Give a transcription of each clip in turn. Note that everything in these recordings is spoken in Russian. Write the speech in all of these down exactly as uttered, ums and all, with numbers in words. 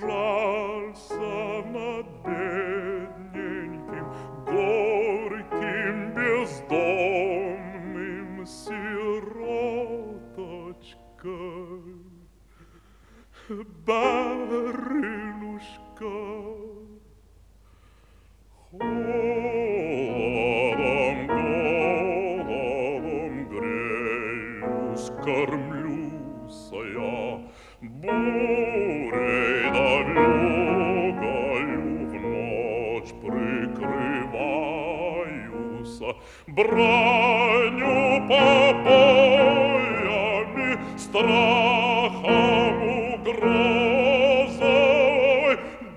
жалься над бедненьким, горьким, бездомным сироточкой. Барынушка, холодом, голодом греюсь, кормлюся я, бурей да вьюгою в ночь прикрываюся, бранью, побоями, страхом, угрозой.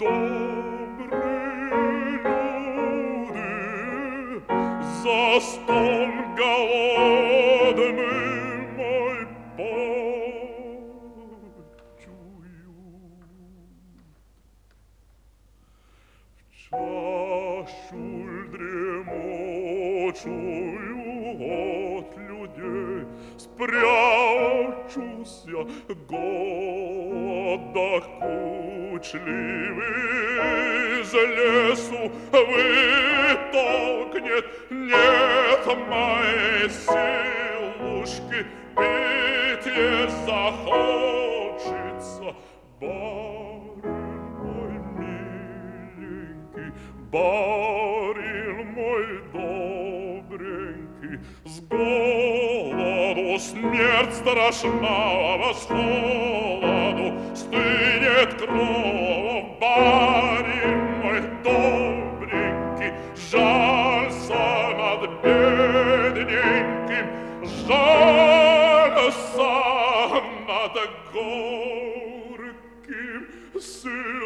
Добрые люди за стол голодный мой почуют. В чашу дремучую от людей спрячусь я, голод докучливый из лесу вытолкнет. Нет моей силушки, пить ей захочется. Барин мой миленький, барин мой добренький, с голоду смерть страшна, с холоду стынет кровь. Барин мой добренький, жалься над бедненьким, жалься над горьким сыром.